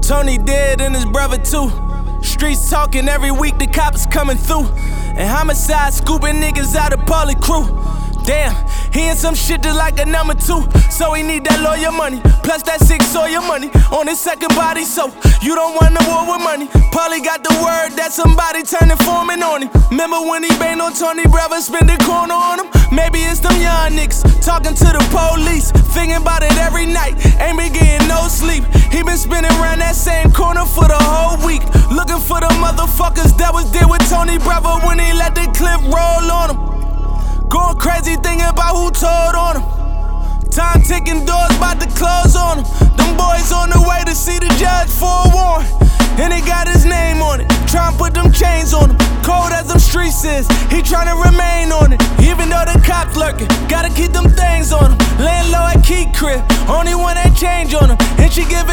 Tony dead and his brother too. Streets talking every week, the cops coming through. And homicide scooping niggas out of Pauly crew. Damn, he in some shit just like a number 2. So he need that lawyer money, plus that 6 Sawyer money on his second body. So you don't want no war with money. Pauly got the word that somebody turned informant on him. Remember when he banged on Tony Brother, spend the corner on him? Maybe it's them young niggas talking to the police, thinking about it every night, ain't been getting no sleep. He been spinning around that same corner for the whole week, looking for the motherfuckers that was there with Tony Brother when he let the clip roll on him. Going crazy thinking about who told on him. Time ticking, doors about to close on him. Them boys on the way to see the judge for a warrant, and he got his name on it. Tryna put them chains on him. Cold as them streets is, he tryna remain on it. Even though the cops lurking, gotta keep them things on him. Laying low at Key crib, only one that change on him. And she giving